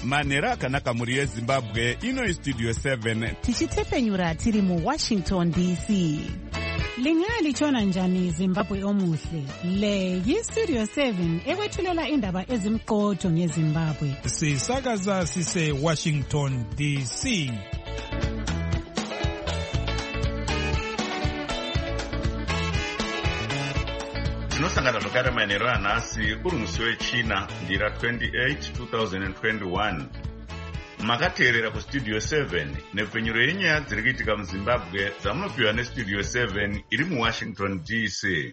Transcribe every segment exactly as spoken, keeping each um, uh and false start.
manhero akanaka muri yezimbabwe. Ino istudio seven tichitepenyura tiri mu Washington D C. Lingali chona njani Zimbabwe omuhle. Le yistudio seven ekwethulela indaba ezimqotho ngeZimbabwe. Sisakaza sise Washington D C. Tinosangana zvakare manhero anhasi uri musi wechina ndira twenty-eight two thousand twenty-one. Makateerera kustudio seven nepfenyuro yenyaya dziri kuitika muZimbabwe dzamunopiwa nestudio seven iri muWashington D C.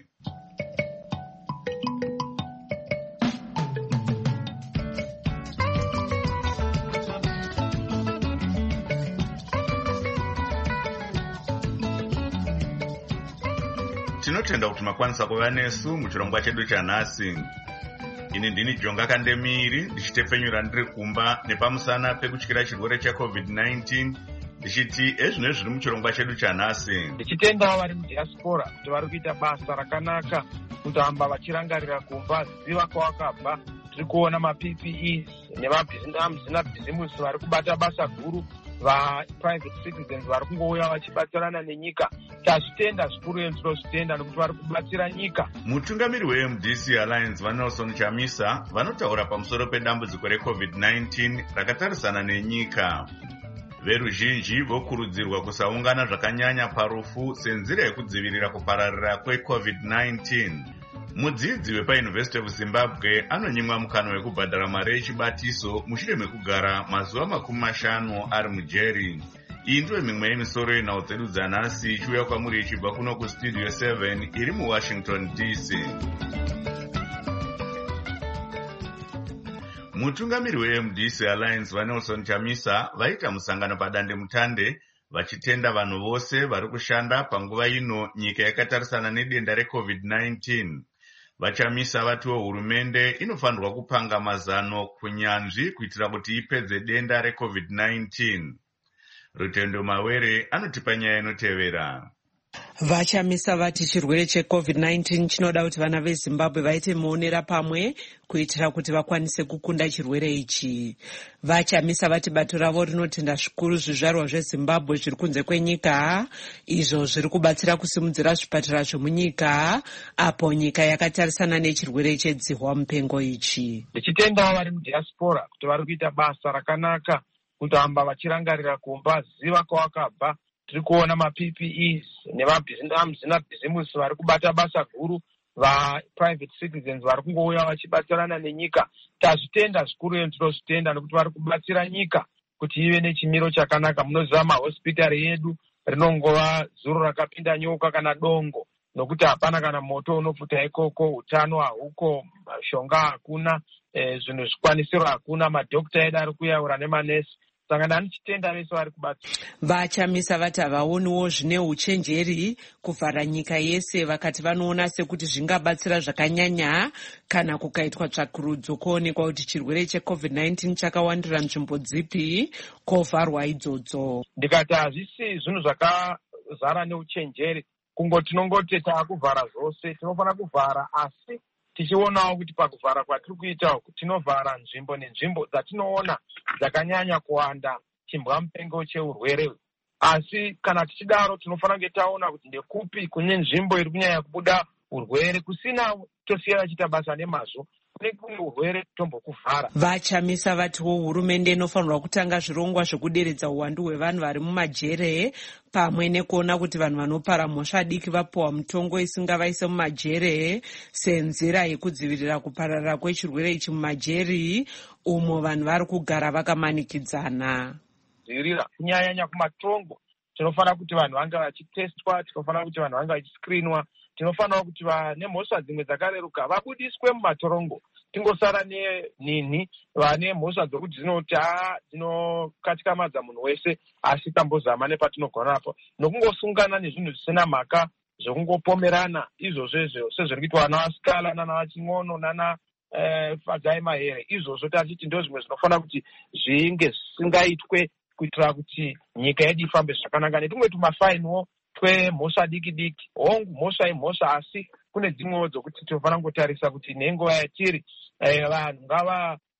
Tinotenda kuti makwanisa kuva nesu muchirongwa chedu chanhasi. Ini ndini Jonga Kandemiri ndichitepfenyura ndiri kumba nepamusana pekutyira chirwere checovid nineteen ndichiti ezvino zviri muchirongwa chedu chanhasi. Ndichitenda vari mudiaspora kuti vari kuita basa rakanaka kutamba vachirangarira kumba ziva kwavakabva. Tiri kuona ma-P P Es nemabhizimusi vari kubata basa guru, va-private citizens vari kungouya vachibatsirana nenyika. Tazvitenda zvikuru iyo tinozvitenda nekuti vari kubatsira nyika. Mutungamiri we-M D C Alliance vaNelson Chamisa vanotaura pamusoro pedambudziko recovid nineteen rakatarisana nenyika. Veruzhinji vokurudzirwa kusaungana zvakanyanya parufu senzira yekudzivirira kupararira kwecovid nineteen. Mudzidzi wepaUniversity of Zimbabwe anonyimwa mukana wekubhadhara mari yechibatiso mushure mekugara mazuva makumi mashanu ari mujeri. Iyi ndiyo mimwe yemisoro yenhau dzedu dzanhasi ichiuya kwamuri ichibva kuno kustudio seven iri muWashington D C. Mutungamiri we-M D C Alliance vaNelson Chamisa vaita musangano padandemutande vachitenda vanhu vose vari kushanda panguva ino nyika yakatarisana nedenda recovid nineteen. Vachamisa vatiwo hurumende inofanirwa kupanga mazano kunyanzvi kuitira kuti ipedze denda recovid nineteen. Rutendo Mawere anotipa nyaya inotevera. Vachamisa vati chirwere checovid nineteen chinoda kuti vana veZimbabwe vaite muonera pamwe kuitira kuti vakwanise kukunda chirwere ichi. Vachamisa vati bato ravo rinotenda zvikuru zvizvarwa zveZimbabwe zviri kunze kwenyika, izvo zviri kubatsira kusimudzira zvipatara zvomunyika apo nyika yakatarisana nechirwere chedzihwa mupengo ichi. Ndichitenda vari mudiaspora kuti vari kuita basa rakanaka kutamba vachirangarira kumba ziva kwavakabva. Tiri kuona ma-P P Es nemabhizimusi vari kubata basa guru, va-private citizens vari kungouya vachibatsirana nenyika. Tazvitenda zvikuru iyo tinozvitenda nekuti vari kubatsira nyika kuti ive nechimiro chakanaka. Munoziva mahospitari yedu rinongova zuro rakapinda nyoka kana dongo, nokuti hapana kana moto unopfuta ikoko, utano hahuko, shonga hakuna, e, zvinhu zvikwanisiro hakuna, madhokita edu ari kuyaura nemanesi. Vachamisa vati havaoniwo zvine uchenjeri kuvhara nyika yese, vakati vanoona sekuti zvingabatsira zvakanyanya kana kukaitwa tsvakurudzo kuonekwa kuti chirwere checovid nineteen chakawandira nzvimbo dzipi kovharwa idzodzo. Ndikati hazvisi zvinhu zvakazara neuchenjeri kungoti tinongoti taakuvhara zvose, tinofanira kuvhara asi tichionawo kuti pakuvhara kwatiri kuita tinovhara nzvimbo nenzvimbo dzatinoona dzakanyanya kuwanda chimbwa mupengo cheurwere. Asi kana tichidaro tinofanira kunge taona kuti ndekupi kune nzvimbo iri kunyanya kubuda urwere, kusina tosiya vachita basa nemazvo. Kune urwere tombokuvhara. Vachamisa vatiwo hurumende inofanirwa kutanga zvirongwa zvekuderedza uwandu hwevanhu vari mumajere pamwe nekuona kuti vanhu vanopara mhosva diki vapiwa mutongo isingavaise mumajere senzira yekudzivirira kupararira kwechirwere ichi mumajeri umo vanhu vari kugara vakamanikidzana. Dzivirira kunyanya kumatongo tinofanira kuti vanhu vange vachitestwa, tinofanira kuti vanhu vange vachiskrinwa, tinofanira kuti vane mhosva dzimwe dzakareruka vabudiswe mumatorongo, tingosara nenhinhi vane mhosva dzokuti dzinoti haa dzinokatikamadza munhu wese, asi tambozama nepatinogonapo nokungosungana nezvinhu zvisina mhaka zvokungopomerana izvozvo sezviri kuitwa vana vasikala nana vaching'ono nana Fadzai Mahere. Izvozvo tachiti ndo zvimwe zvinofanira kuti zvinge zvisingaitwe kuitira kuti nyika yedu ifambe zvakanaka. Netumwe tumafainiwo twemhosva diki diki, hongu mhosva imhosva, asi kune dzimwewo dzokuti tinofanira kungotarisa kuti nenguva yatiri vanhu ngava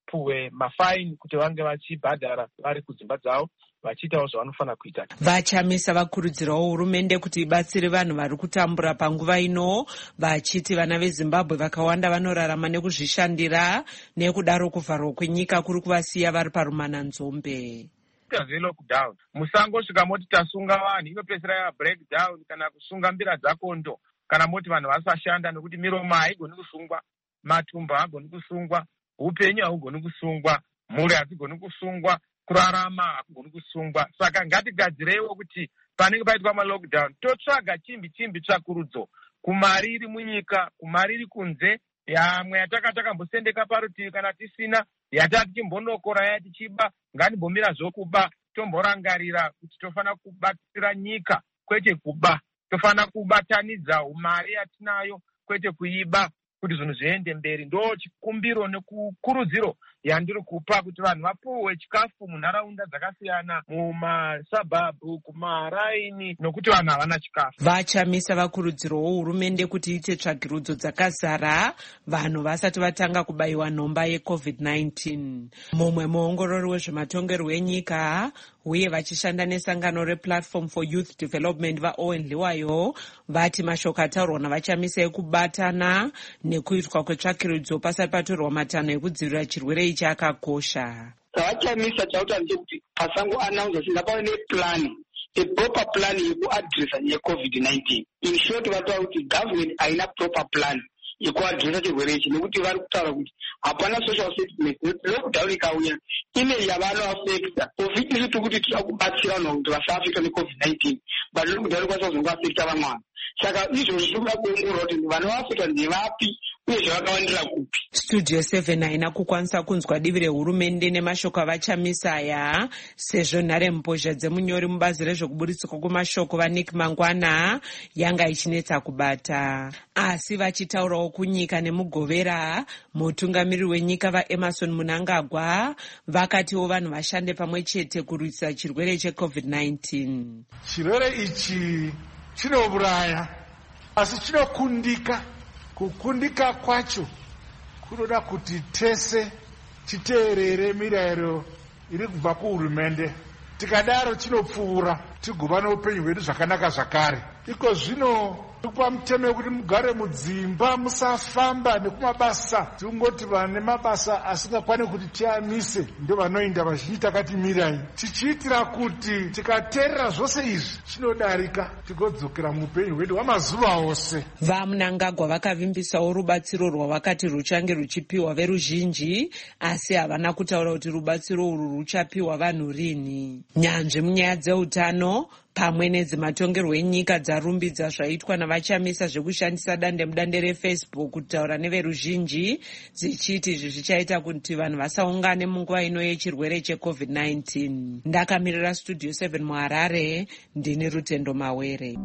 vapuwe mafaini kuti vange vachibhadhara vari kudzimba dzavo vachiitawo zvavanofanira kuita. Vachamisa vakurudzirawo hurumende kuti ibatsire vanhu vari kutambura panguva ino, vachiti vana veZimbabwe vakawanda vanorarama nekuzvishandira, nekudaro kuvharwa kwenyika kuri kuvasiya vari parumana nzombe. Lockdown musangosvika moti tasunga vanhu inopedzisira ya breakdown kana kusunga mbira dzakondo kana moti vanhu vasashanda, nekuti miromo haigoni kusungwa, matumbu haagoni kusungwa, upenyu hahugoni kusungwa, mhuri hadzigoni kusungwa, kurarama hakugoni kusungwa. Saka ngatigadzireiwo kuti panenge paitwa malockdown totsvaga chimbi chimbi tsvakurudzo kumari iri munyika, kumari iri kunze, yamwe yataka takambosendeka parutivi kana tisina, yatati timbonokora yati chiba, ngatimbomira zvokuba, tomborangarira kuti tofana kubatsira nyika kwete kuba, tofana kubatanidza umari yatinayo kwete kuiba kuti zvinhu zviende mberi. Ndo chikumbiro nekukurudziro yandiri kupa kuti vanhu vapuwe chikafu munharaunda dzakasiyana, mumasabhabhu, kumaraini, nokuti vanhu havana chikafu. Vachamisa vakurudzirawo hurumende kuti iite tsvagirudzo dzakazara vanhu vasati vatanga kubayiwa nhomba yecovid nineteen. Mumwe muongorori wezvematongerwo enyika uye vachishanda nesangano rePlatform for Youth Development vaOwen Liwayo vati mashoko ataurwa navachamisa ekubatana nekuitwa kwetsvakirudzo pasati patorwa matanho ekudzivirira chirwere ichi akakosha. Vachamisa chauta ndechekuti pasango announce kuti ngapave neplan, a proper plan yekuadresa yecovid nineteen. In short, vataura kuti government haina proper plan yekuadresa chirwere ichi, nekuti vari kutaura kuti hapana social settlement. Lockdown ikauya ine yavanoafekta covid isu tikuti tira kubatsira vanhu kuti vasaafekta necovid nineteen, but lockdown ikwanisa kuzongoafekta vamwe vanhu. Saka izvozvo zvinoda kuongorora kuti vanhu vaafekta ndevapi uye zvavakawandira kupi. Studio seven haina kukwanisa kunzwa divi rehurumende nemashoko avachamisa aya, sezvo nharembozha dzemunyori mubazi rezvekuburitswa kwemashoko vaNick Mangwana yanga ichinetsa kubata. Asi vachitaurawo kunyika nemugovera, mutungamiriri wenyika vaEmmerson Mnangagwa vakatiwo vanhu vashande pamwe chete kurwisa chirwere checovid nineteen. Chirwere ichi chinouraya asi chinokundika. Kukundika kwacho kunoda kuti tese titeerere mirayiro iri kubva kuhurumende. Tikadaro chinopfuura tigova noupenyu hwedu zvakanaka zvakare. Iko zvino kupa mutemo wekuti mugare mudzimba, musafamba nekumabasa. Tingoti vane mabasa asingakwani kuti tiamise ndo vanoinda vazhinji takatimirai, tichiitira kuti tikateerera zvose izvi chinodarika tigodzokera muupenyu hwedu hwamazuva ose. VaMnangagwa vakavimbisawo rubatsiro rwavakati ruchange ruchipiwa veruzhinji, asi havana kutaura kuti rubatsiro urwu ruchapiwa vanhu rini. Nyanzvi munyaya dzeutano pamwe nedzematongerwo enyika dzarumbidza zvaitwa navachamisa zvekushandisa dande mudande reFacebook kutaura neveruzhinji, dzichiti izvi zvichaita kuti vanhu vasaungane munguva ino yechirwere checovid nineteen. Ndakamirira Studio seven muHarare, ndini Rutendo Mawere.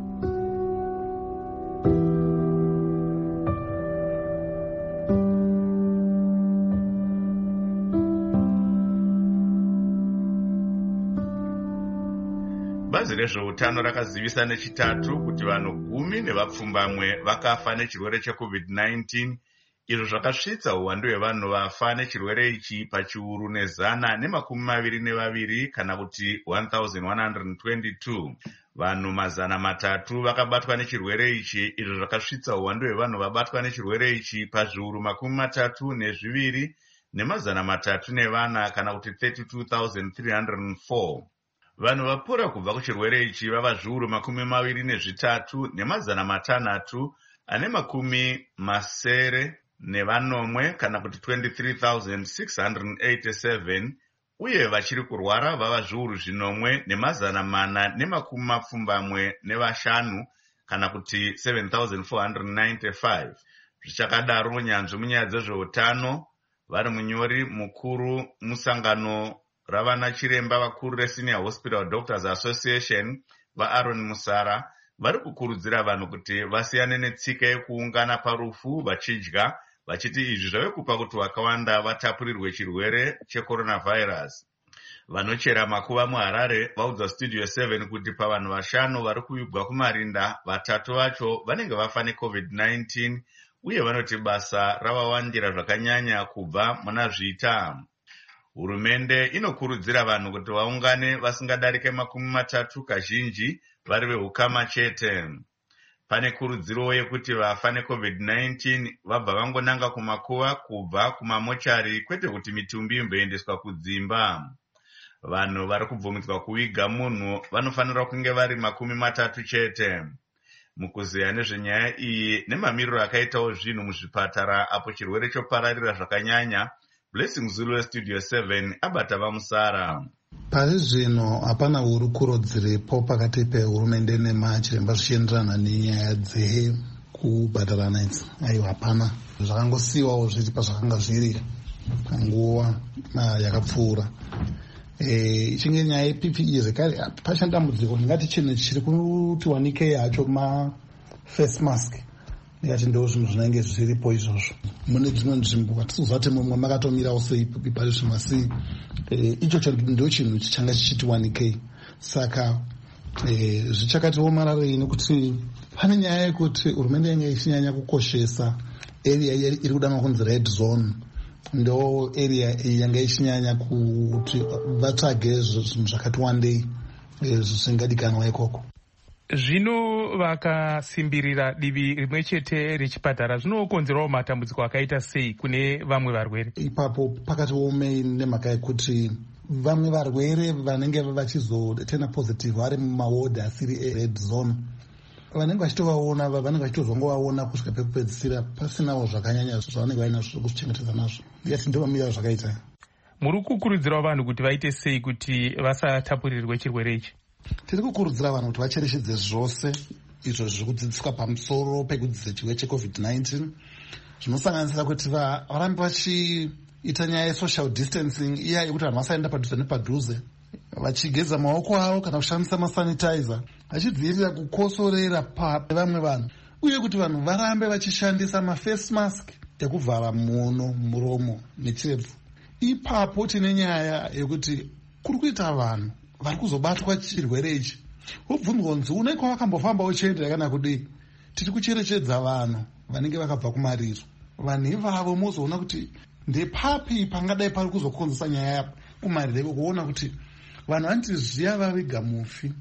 Bazi rezveutano rakazivisa nechitatu kuti vanhu gumi nevapfumbamwe vakafa nechirwere checovid nineteen, izvo zvakasvitsa uwandu hwevanhu vafa nechirwere ichi pachiuru nezana nemakumi maviri nevaviri kana kuti one thousand one hundred twenty-two. Vanhu mazana matatu vakabatwa nechirwere ichi, izvo zvakasvitsa uwandu hwevanhu vabatwa nechirwere ichi pazviuru makumi matatu nezviviri nemazana matatu nevana kana kuti thirty-two thousand three hundred four. Vanhu vapora kubva kuchirwere ichi vava zviuru makumi maviri nezvitatu nemazana matanhatu ane makumi masere nevanomwe kana kuti twenty-three thousand six hundred eighty-seven, uye vachiri kurwara vava zviuru zvinomwe nemazana mana nemakumi mapfumbamwe nevashanu kana kuti seven thousand four hundred ninety-five. Zvichakadaro nyanzvi munyaya dzezveutano vari munyori mukuru musangano ravana chiremba vakuru reSenior Hospital Doctors Association vaAaron Musara vari kukurudzira vanhu kuti vasiyane netsika yekuungana parufu vachidya, vachiti izvi zvave kupa kuti vakawanda vatapurirwe chirwere checoronavirus. Vanochera makuva muHarare vaudza Studio seven kuti pavanhu vashanu vari kuvigwa kumarinda, vatatu vacho vanenge vafa necovid nineteen uye vanoti basa ravawandira zvakanyanya kubva muna zviita. Hurumende inokurudzira vanhu kuti vaungane vasingadarike makumi matatu kazhinji vari vehukama chete. Pane kurudziro yekuti vafa necovid nineteen vabva vangonanga kumakuva kubva kumamochari kwete kuti mitumbi imboendeswa kudzimba. Vanhu vari kubvumidzwa kuviga munhu vanofanira kunge vari makumi matatu chete. Mukuziya nezvenyaya iyi nemamiriro akaitawo zvinhu muzvipatara apo chirwere chopararira zvakanyanya, Blessing Zulu Studio seven abata vamusara. Pari zvino hapana hurukuro dziripo pakati pehurumende nemachiremba zvichienderana nenyaya dzekubhadharana idzi. Aiwa, hapana. Zvakangosiyiwawo zviri pazvakanga zviri panguva yakapfuura. Ichinge nyaya yeP P E zvekare pachine dambudziko ndingati chinhu chiri kuti wanike hacho ma-face mask. Ndingati ndo zvinhu zvinenge zviripo izvozvo. Mune dzimwe nzvimbo hatisuzati mumwe makatomirawo sei pari zvino, asi icho ndo chinhu chichanga chichiti wanike. Saka zvichakatiwo mararei nekuti pane nyaya yekuti hurumende yange ichinyanya kukoshesa area iri kudanwa kunzi red zone. Ndo area yanga ichinyanya kuti vatsvage zvinhu zvakati wandei zvingadikanwa ikoko. Zvino vakasimbirira divi rimwe chete rechipatara zvinokonzerawo matambudziko akaita sei kune vamwe varwere? Ipapo pakati womei nemhaka yekuti vamwe varwere vanenge vachizotena positive vari mumawodi asiri red zone, vanenge vachitovaona vanenge vachitozongovaona kusvika pekupedzisira pasinawo zvakanyanya zvavanenge vainazvo zvekuchengetedza nazvo. Ndiyati ndovamira zvakaita. Muri kukurudzirawo vanhu kuti vaite sei kuti vasatapurirwe chirwere ichi? Tiri kukurudzira vanhu kuti vacherechedze zvose izvo zviri kudzidziswa pamusoro pekudzidzisa chirwere checovid nineteen, zvinosanganisira kuti varambe vachiita nyaya yesocial distancing, iya yekuti vanhu vasaenda padhuze nepadhuze, vachigeza maoko avo kana kushandisa masanitizer, vachidzivirira kukosorera pavamwe vanhu, uye kuti vanhu varambe vachishandisa maface mask ekuvhara muno, muromo nechirebvu. Ipapo tine nyaya yekuti kuri kuita vanhu vari kuzobatwa chirwere ichi wobvunzwa kunzi unenge wakambofamba uchiendera kana kudii. Tiri kucherechedza vanhu vanenge vakabva kumariro. Vanhu ivavo mozoona kuti ndepapi pangadai pari kuzokonzesa nyaya kumariro, kuona kuti vanhu vanoti zviya vaviga mufi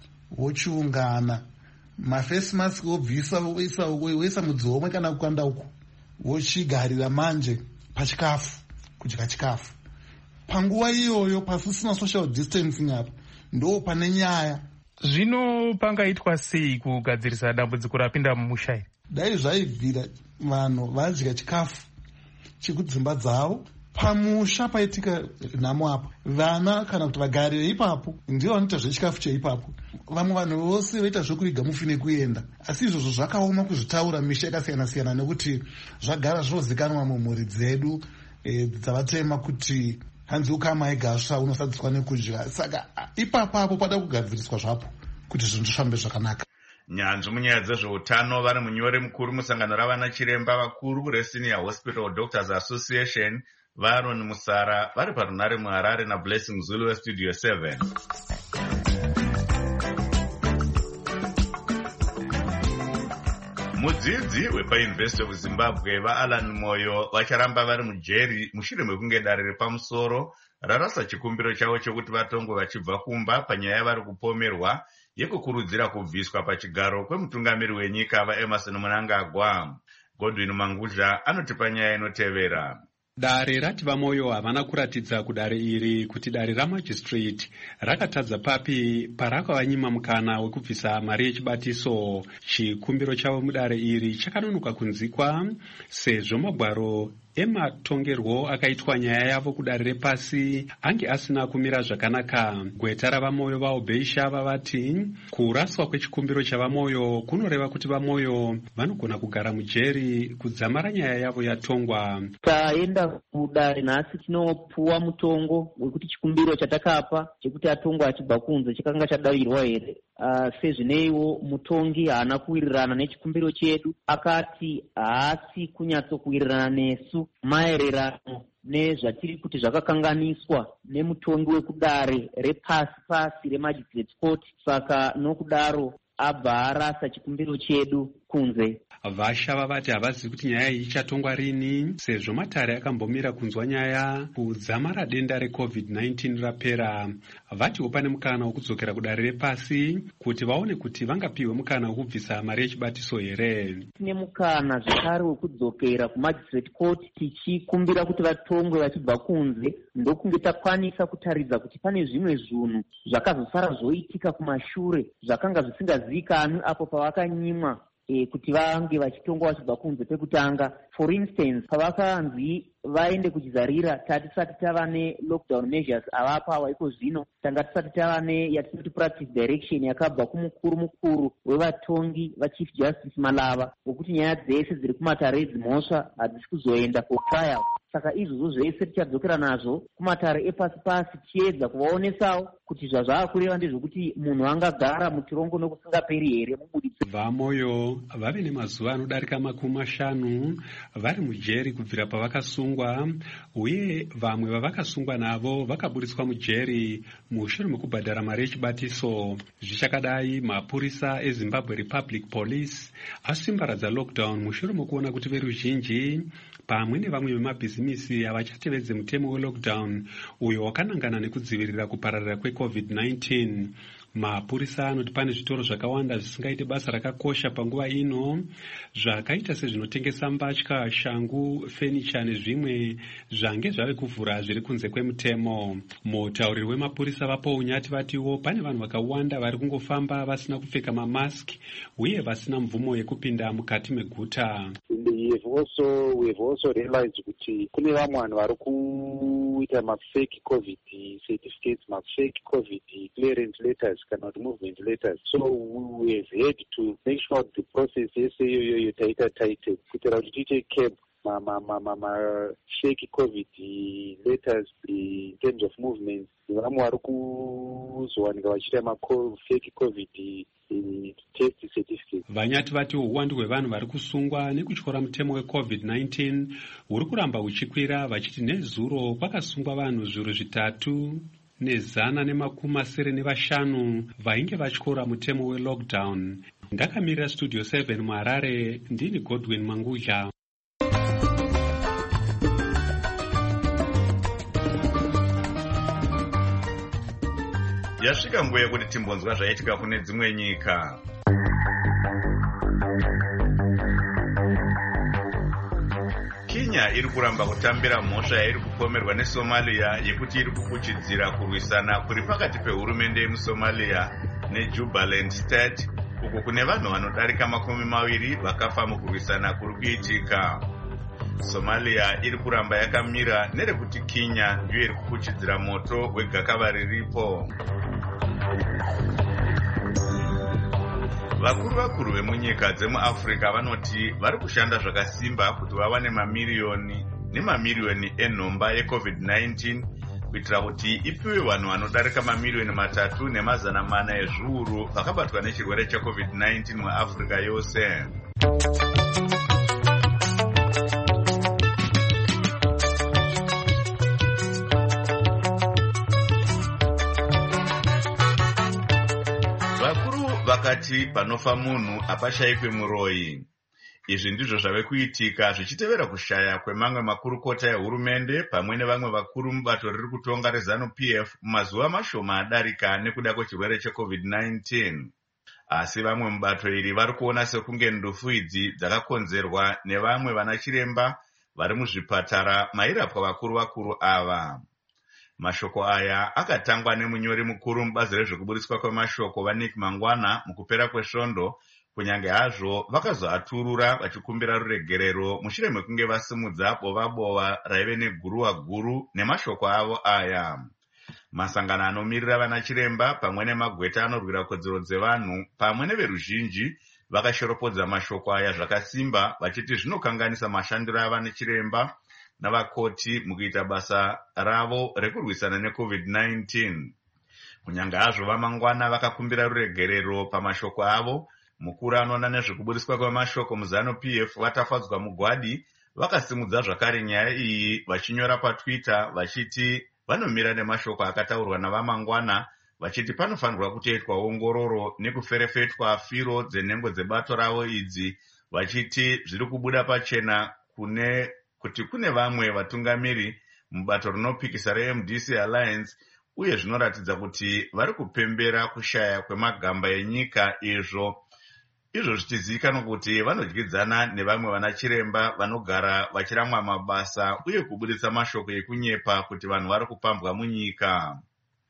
vochiungana maface mask wobvisa woisa mudzi womwe kana kukanda uku wochigarira manje pachikafu, kudya chikafu. Panguva iyoyo pasisina social distancing apa ndo pane nyaya. Zvino pangaitwa sei kugadzirisa dambudziko rapinda mumusha? Dai zvaibvira vanhu vadya chikafu chekudzimba dzavo pamusha paitika nhamo apo, vana kana kuti vagarire ipapo ndivo vanoita zvechikafu cheipapo. Vamwe vanhu vose voita zvekuiga mufi nekuenda, asi izvozvo zvakaoma kuzvitaura misha yakasiyana siyana nekuti zvagara zvozikanwa mumhuri dzedu dzavatema kuti hanzi ukama egasva unosadziswa nekudya. Saka ipapapo pada kugadziriswa zvapo kuti zvinhu zvifambe zvakanaka. Nyanzvi munyaya dzezveutano vari munyori mukuru musangano ravana chiremba vakuru reSenior Hospital Doctors Association Varon Musara vari parunare muHarare naBlessing Zulu Studio seven. Mudzidzi wepaUniversity of Zimbabwe vaAlan Moyo vacharamba vari mujeri mushure mekunge dare repamusoro rarasa chikumbiro chavo chokuti vatongwe vachibva kumba panyaya vari kupomerwa yekukurudzira kubviswa pachigaro kwemutungamiri wenyika vaEmerson Mnangagwa. Godwin Mangudla anotipa nyaya inotevera. Dare rati vaMoyo havana kuratidza kudare iri kuti dare ramajistrate rakatadza papi parakavanyima mukana wekubvisa mari yechibatiso. Chikumbiro chavo mudare iri chakanonoka kunzikwa sezvo magwaro ematongerwo akaitwa nyaya yavo kudare repasi ange asina kumira zvakanaka. Gweta ravaMoyo vaObeishava vati kuraswa kwechikumbiro chavaMoyo kunoreva kuti vaMoyo vanogona kugara mujeri kudzamara nyaya yavo yatongwa. Taenda kudare nhasi tinopuwa mutongo wekuti chikumbiro chatakapa chekuti atongwa achibva kunze chakanga chadavirwa here. Uh, sezvineiwo mutongi haana kuwirirana nechikumbiro chedu, akati haasi kunyatsokuwirirana nesu maererano nezvatiri kuti zvakakanganiswa nemutongi wekudare repasi pasi remagistrate court. Saka nokudaro abva arasa chikumbiro chedu kunze. Vashava vati havazivi kuti nyaya iyi ichatongwa rini, sezvo Matare akambomira kunzwa nyaya kudzamara denda recovid nineteen rapera. Vatiwo pane mukana wekudzokera kudare repasi kuti vaone kuti vangapiwe mukana wekubvisa mari yechibatiso here. Tine mukana zvakare wekudzokera kumagistrate court tichikumbira kuti vatongwe vachibva kunze, ndokunge takwanisa kutaridza kuti pane zvimwe zvinhu zvakazosara zvoitika kumashure zvakanga zvisingazivikanwi apo pavakanyimwa e, kuti vange vachitongwa vachibva kunze pekutanga. For instance, pavakanzi vaende kuchizarira tatisati tava ne-lockdown measures avapawa iko zvino, tanga tisati tava neyatinoti practice direction yakabva kumukuru mukuru wevatongi vachief justice Malava wekuti nyaya dzese dziri kumatare dzimhosva hadzisi kuzoenda for trial. Saka izvozvo zvese tichadzokera nazvo kumatare epasi pasi tichiedza kuvaonesawo kuti zvazvava kureva ndezvokuti munhu angagara muchirongo nokusingaperi here mubuditsi. Vamoyo vave nemazuva anodarika makumi mashanu vari mujeri kubvira pavakasungwa, uye vamwe vavakasungwa navo vakaburitswa mujeri mushure mekubhadhara mari yechibatiso. Zvichakadai, mapurisa eZimbabwe Republic Police asimbaradza lockdown mushure mekuona kuti veruzhinji pamwe nevamwe vemabhizimisi havachatevedze mutemo welockdown uyo wakanangana nekudzivirira kupararira kwecovid nineteen. Mapurisa anoti pane zvitoro zvakawanda zvisingaite basa rakakosha panguva ino, zvakaita sezvinotengesa mbatya, shangu, fenicha nezvimwe zvange zvave kuvhura zviri kunze kwemutemo. Mutauriri wemapurisa vaPounyati vatiwo pane vanhu vakawanda vari kungofamba vasina kupfeka mamaski uye vasina mvumo yekupinda mukati meguta. We have also, we have also realized kuti kune vamwe vanhu vari kuita mafake covid certificates, mafake covid clearance letters kana kuti movement letters. So we have had to make sure the process yese iyoyo taita taite kuitira kuti tiite cap ma ma ma ma ma fake covid letters in terms of movements. Vamwe vari kuzowanika vachiita ma fake covid test certificate. Vanyati vati uwandu hwevanhu vari kusungwa nekutyora mutemo wecovid nineteen huri kuramba huchikwira, vachiti nezuro kwakasungwa vanhu zviuru zvitatu nezana nemakumi masere nevashanu vainge vatyora mutemo welockdown. Ndakamirira studio seven muHarare, ndini Godwin Mangudya. Yasvika nguva yekuti timbonzwa zvaitika kune dzimwe nyika. Kenya iri kuramba kutambira mhosva yairi kupomerwa neSomalia yekuti iri kukuchidzira kurwisana kuri pakati pehurumende yemuSomalia neJubaland State, uko kune vanhu vanodarika makumi maviri vakafa mukurwisana kuri kuitika. Somalia iri kuramba yakamira nerekuti Kenya ndiyo iri kukuchidzira moto wegakava riripo. Vakuru vakuru vemunyika dzemuAfrica vanoti vari kushanda zvakasimba kuti vawane mamiriyoni nemamiriyoni enhomba yecovid nineteen kuitira kuti ipiwe vanhu vanodarika mamiriyoni matatu nemazana mana ezviuru vakabatwa nechirwere checovid nineteen muAfrica yose. Vakati panofa munhu hapashayikwe muroyi. Izvi ndizvo zvave kuitika zvichitevera kushaya kwemamwe makurukota ehurumende pamwe nevamwe vakuru mubato riri kutonga reZanu-P F mumazuva mashoma adarika nekuda kwechirwere checovid nineteen. Asi vamwe mubato iri vari kuona sekunge ndufu idzi dzakakonzerwa nevamwe vanachiremba vari muzvipatara mairapwa vakuru vakuru ava. Mashoko aya akatangwa nemunyori mukuru mubazi rezvekuburitswa kwemashoko vaNick Mangwana mukupera kwesvondo, kunyange hazvo vakazoaturura vachikumbira ruregerero mushure mekunge vasimudza bova bova raive neguruwa guru nemashoko avo aya. Masangano anomirira vanachiremba pamwe nemagweta anorwira kodzero dzevanhu pamwe neveruzhinji vakashoropodza mashoko aya zvakasimba vachiti zvinokanganisa mashandiro avanachiremba navakoti mukuita basa ravo rekurwisana necovid nineteen. Kunyange hazvo vaMangwana vakakumbira ruregerero pamashoko avo, mukuru anoona nezvekuburitswa kwemashoko muZanu-P F vatafadzwa mugwadi vakasimudza zvakare nyaya iyi vachinyora paTwitter vachiti vanomira nemashoko akataurwa navaMangwana, vachiti panofanirwa kutoitwa ongororo nekuferefetwa firo dzenhengo dzebato ravo idzi vachiti zviri kubuda pachena kune kuti kune vamwe vatungamiri mubato rinopikisa reM D C Alliance uye zvinoratidza kuti vari kupembera kushaya kwemagamba enyika izvo izvo zvichizivikanwa kuti vanodyidzana nevamwe vana chiremba vanogara vachiramwa mabasa uye kubuditsa mashoko ekunyepa kuti vanhu vari kupambwa munyika.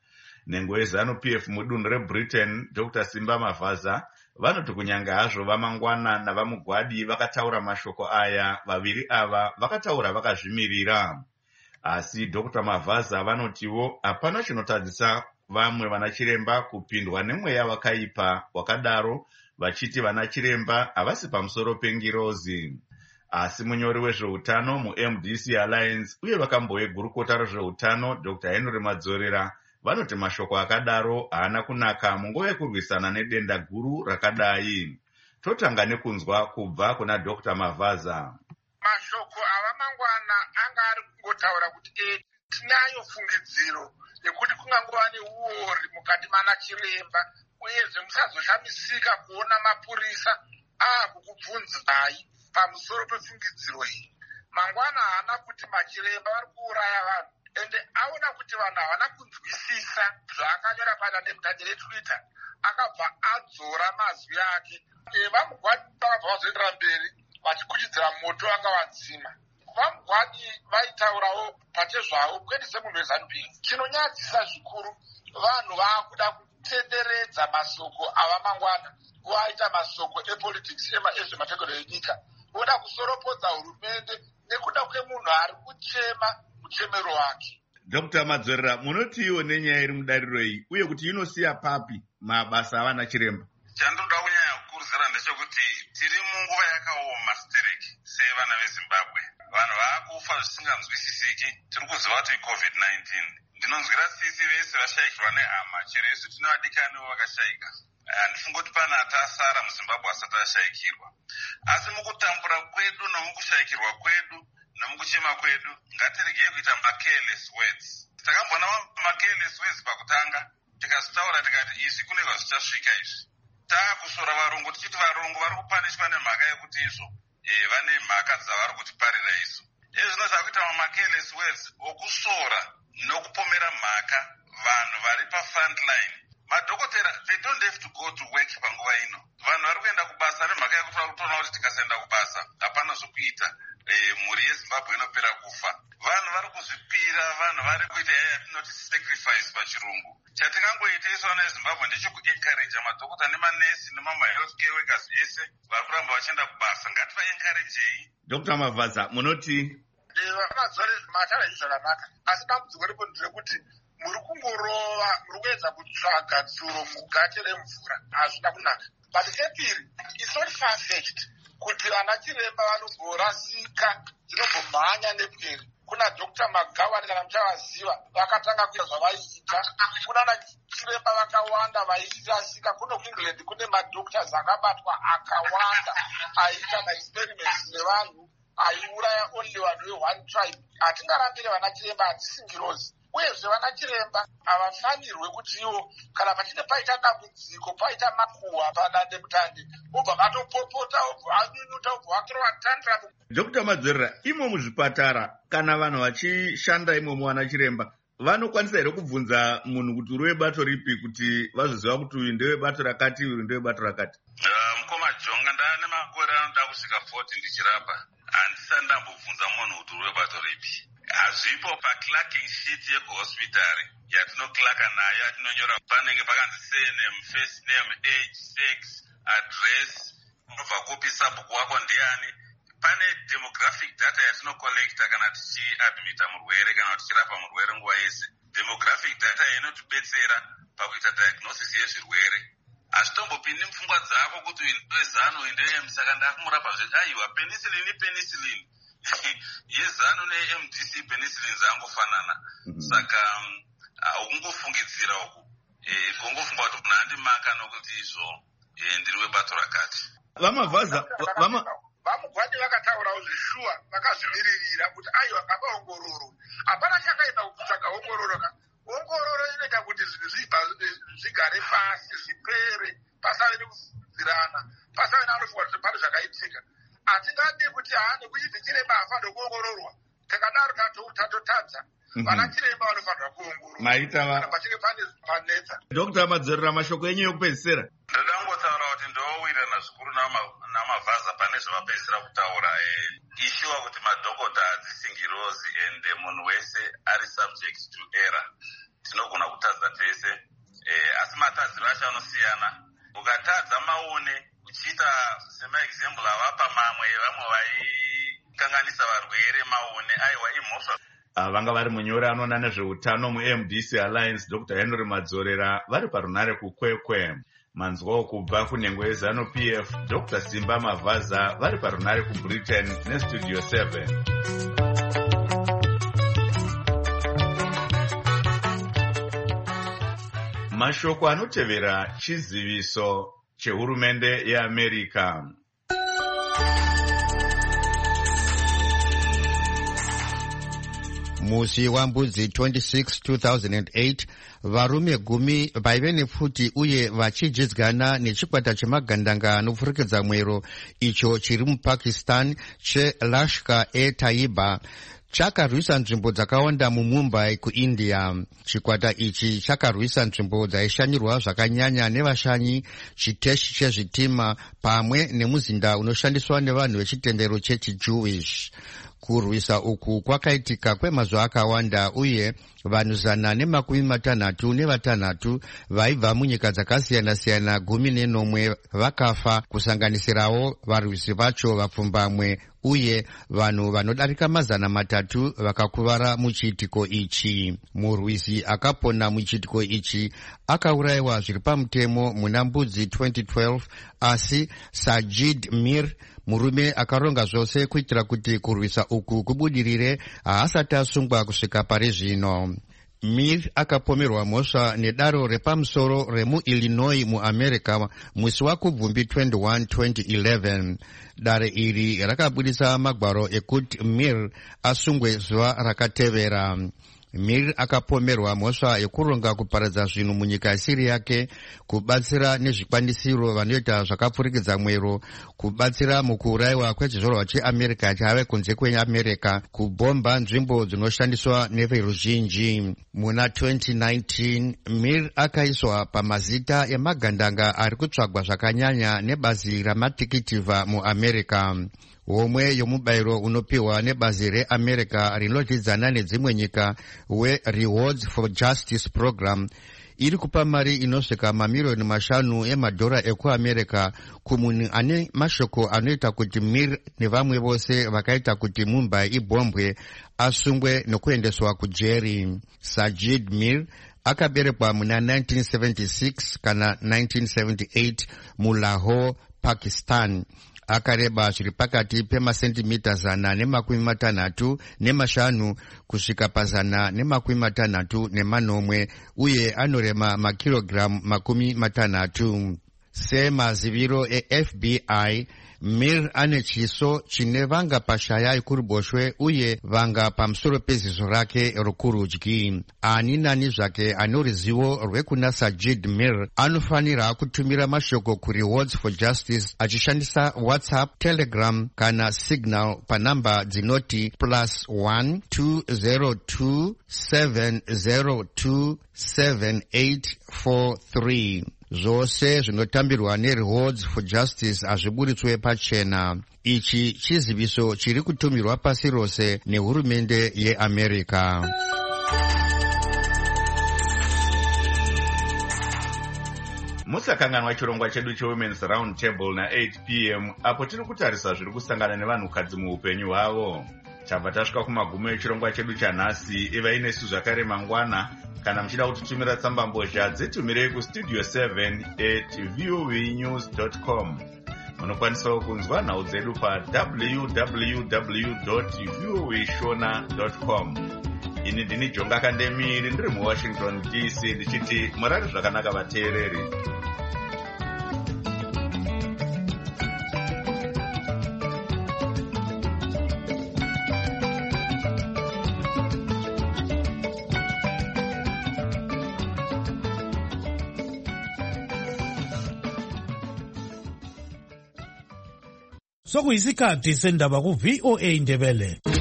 Nhengo yeZanu-P F mudunhu reBritain Doctor Simba Mavaza vanoti kunyanga hazvo vamangwana navamugwadi vakataura mashoko aya, vaviri ava vakataura vakazvimirira. Asi Doctor Mavaza vanotiwo hapana chinotadzisa vamwe vana chiremba kupindwa nemweya wakaipa wakadaro, vachiti vana chiremba havasi pamusoro pengirozi. Asi munyori wezveutano muM D C Alliance uye vakambowe gurukota rezveutano Doctor Henry Madzorera vanoti mashoko akadaro haana kunaka munguva yekurwisana nedenda guru rakadai. Totanga nekunzwa kubva kuna Doctor Mavaza. Mashoko avamangwana anga ari kungotaura kuti e tinayo fungidziro yekuti kungangova neuori mukati mana chiremba, uyezve musazoshamisika kuona mapurisa akukubvunzai pamusoro pefungidziro iyi. Mangwana haana kuti machiremba vari kuuraya vanhu, ende aona kuti vanhu havana kunzwisisa zvaakanyora padandemutande reTwitter, akabva adzora mazwi ake. Vamugwadi vakabva vazoendera mberi vachikuchidzira moto anga wadzima. Vamugwadi vaitaurawo pachezvavo kuendese munhu weZanu-P F. Chinonyadzisa zvikuru, vanhu vaakuda kutenderedza masoko avamangwana vaita masoko epolitics ezvemategeko enyika, voda kusoropodza hurumende nekuda kwemunhu ari kuchema muchemero wake. Doctor Madzorera, munotiwo nenyaya iri mudariro iyi uye kuti inosiya papi mabasa avana chiremba? Chandoda kunyanya kukurudzira ndechekuti tiri munguva yakaoma stereki sevana veZimbabwe. Vanhu vaakufa zvisinganzwisisiki. Tiri kuziva kuti covid nineteen. Ndinonzwira tsitsi vese vashayikirwa nehama, chero isu tine vadikaniwo vakashayika. Handifungi kuti pana atasara muZimbabwe asati ashayikirwa. Asi mukutambura kwedu nomukushayikirwa kwedu nomukuchema kwedu ngatiregei kuita ma-careless words. Takambona ma-careless words pakutanga, tikazitaura tikati izvi kune kwazvichasvika izvi. Taakusora varungu tichiti varungu vari kupanishwa nemhaka yekuti izvo e, vane mhaka dzavari kutiparira isu. Izvi zvinoza kuita ma-careless words okusora nokupomera mhaka vanhu vari pa-front line. Madhokotera, they don't have to go to work panguva ino. Vanhu vari kuenda kubasa nemhaka yekuti vari kutoona kuti tikasaenda kubasa hapana zvokuita, e, mhuri yeZimbabwe inopera kufa. Vanhu vari kuzvipira, vanhu vari kuita yatinoti sacrifice pachirungu. Chatingangoita isu vana veZimbabwe ndechekuencourage madhokota nemanesi nemama-health care workers ese vari kuramba vachienda kubasa. Ngativaencouragei. Doctor Mavaza, munoti? Vamadzore mataura izvi zvakanaka, asi dambudziko ripo nderekuti muri kungorova, muri kuedza kutsvaga dzuro mugate remvura. Hazvina kunaka. But chepiri, it's not far-fetched kuti vana chiremba vanomborasika, dzinombomhanya nepweri. Kuna Doctor Magawani kana muchavaziva vakatanga kuita zvavaiita. Kuna na chiremba vakawanda vairasika. Kuno kuEngland kune madoctors akabatwa akawanda aiita maexperiments nevanhu, aiuraya only vanhu ve-one tribe. Hatingarambire vana chiremba hatisingirozi. Uyezve vana chiremba havafanirwe kuti ivo kana pachinge paita dambudziko, paita makuhwa padande mutande, obva vatopopota, obva anyunyuta, obva vatorwa tandramu. Doctor Madzorera, imo muzvipatara kana vanhu vachishanda imomo vana chiremba vanokwanisa here kubvunza munhu kuti uri webato ripi kuti vazoziva kuti uyu ndewebato rakati, uyu ndewebato rakati? Uh, mukoma Jonga, ndane makore anoda kusvika forty ndichirapa. Handisati ndambobvunza munhu kuti uri webato ripi. Hazvipo paclarking sheet yekuhospitari yatinoclaka nayo yatinonyora panenge pakanzi surname, first name, age, sex, address, unobva kopi sabhuku wako ndiani. Pane demographic data yatinocollecta kana tichiadmita murwere kana tichirapa murwere nguva yese. Demographic data inotibetsera pakuita diagnosis yezvirwere. Hazvitombopindi mupfungwa dzako kuti uyu ndezano uyu ndeM, saka ndakumurapa zveti aiwa penicillin penicillin. YeZanu neM D C penicillin dzangofanana. Saka haungofungidzira uku. Kungofunga kuti kuna handimaka nokuti izvo ndiri webato rakati. Vamavaza, vama vamugwadi vakataurawo zvishuwa, vakazvimiririra kuti aiwa kapaongororo. Hapana chakaita kutsvaga ongororo ka. Ongororo inoita kuti zvinhu zvibva zvigare pasi, zvipere, pasave nekufungidzirana, pasave neanofunga kuti pane zvakaitika. hatingadi kuti haa nekuchiti chiremba haafanira kuongororwa, takadaro tatotadza. Vana chiremba vanofanira kuongororwa maita pachinge panetsa. Dokta Madzorera, mashoko enyu ekupedzisira. Ndodangotaura kuti ndowirana zvikuru namavhaza pane zvavapedzisira kutaura ishuwa kuti madhokota hadzisingirozi and munhu wese ari subject to error. Tinogona kutadza tese asi matadziro acho anosiyana. Ukatadza maone uchiita semaexample avapa mamwe vamwe vaikanganisa varwere maone aiwa imhosva. Vanga vari munyori anoona nezveutano mu-M D C Alliance Doctor Henry Madzorera vari parunare kukwekwe. Manzwawo kubva kunhengo yeZanu P F Doctor Simba Mavhaza vari parunare kuBritain neStudio seven. Mashoko anotevera chiziviso chehurumende yeAmerica. Musi wambudzi twenty-six two thousand eight varume gumi vaive nepfuti uye vachijidzana nechikwata chemagandanga anopfurikidza mwero icho chiri muPakistan cheLashkar-e-Taiba chakarwisa nzvimbo dzakawanda muMumbai kuIndia. Chikwata ichi chakarwisa nzvimbo dzaishanyirwa zvakanyanya nevashanyi, chiteshi chezvitima pamwe nemuzinda unoshandiswa nevanhu vechitendero chechiJewish. Kurwisa uku kwakaitika kwemazuva akawanda uye vanhu zana nemakumi matanhatu nevatanhatu vaibva munyika dzakasiyana-siyana gumi nenomwe vakafa, kusanganisirawo varwisi vacho vapfumbamwe uye vanhu vanodarika mazana matatu vakakuvara muchiitiko ichi. Murwisi akapona muchiitiko ichi akaurayiwa zviri pamutemo muna mbudzi twenty twelve, asi Sajid Mir, murume akaronga zvose kuitira kuti kurwisa uku kubudirire, haasati asungwa kusvika pari zvino. Mir akapomerwa mhosva nedaro repamusoro remuIllinois muAmerica musi wakubvumbi twenty-one twenty eleven. Dare iri rakabudisa magwaro ekuti Mir asungwe zuva rakatevera. Mir akapomerwa mhosva yekuronga kuparadza zvinhu munyika isiri yake, kubatsira nezvikwanisiro vanoita zvakapfurikidza mwero, kubatsira mukuurayiwa kwechizvarwa cheAmerica chave kunze kweAmerica, kubhomba nzvimbo dzinoshandiswa neveruzhinji. Muna twenty nineteen Mir akaiswa pamazita emagandanga ari kutsvagwa zvakanyanya nebazi ramatikitifa muAmerica. Homwe yomubayiro unopiwa nebazi reAmerica rinodyidzana nedzimwe nyika weRewards for Justice Program iri kupa mari inosvika mamiliyoni mashanu emadhora ekuAmerica kumunhu ane mashoko anoita kuti Mir nevamwe vose vakaita kuti Mumbai ibhombwe asungwe nokuendeswa kujeri. Sajid Mir akaberekwa muna nineteen seventy-six kana nineteen seventy-eight muLahore, Pakistan. Akareba zviri pakati pemasentimita zana nemakumi matanhatu nemashanu kusvika pazana nemakumi matanhatu nemanomwe uye anorema makirogiramu makumi matanhatu. Semaziviro eF B I, Mir ane chiso chine vanga pashaya yekuruboshwe uye vanga pamusoro peziso rake rokurudyi. Ani nani zvake ane ruzivo rwekuna Sajid Mir anofanira kutumira mashoko kuRewards for Justice achishandisa WhatsApp, Telegram kana Signal panamba dzinoti plus one two zero two seven zero two seven eight four three. Zvose zvinotambirwa neRewards for Justice hazviburitswe pachena. Ichi chiziviso chiri kutumirwa pasi rose nehurumende yeAmerica. Musakanganwa chirongwa chedu cheWomen's Round Table na eight p m apo tiri kutarisa zviri kusangana nevanhukadzi muupenyu hwavo. Chabva tasvika kumagumo echirongwa chedu chanhasi. Ivai nesu zvakare mangwana. Kana muchida kutitumira tsamba mbozha dzitumirei kustudio seven at voanews dot com. Munokwanisawo kunzwa nhau dzedu pa w w w dot voa shona dot com. Ini ndini Jonga Kandemiri ndiri muWashington D C ndichiti murari zvakanaka vateereri. sokuyisikhathi sendaba ku-V O A Ndebele.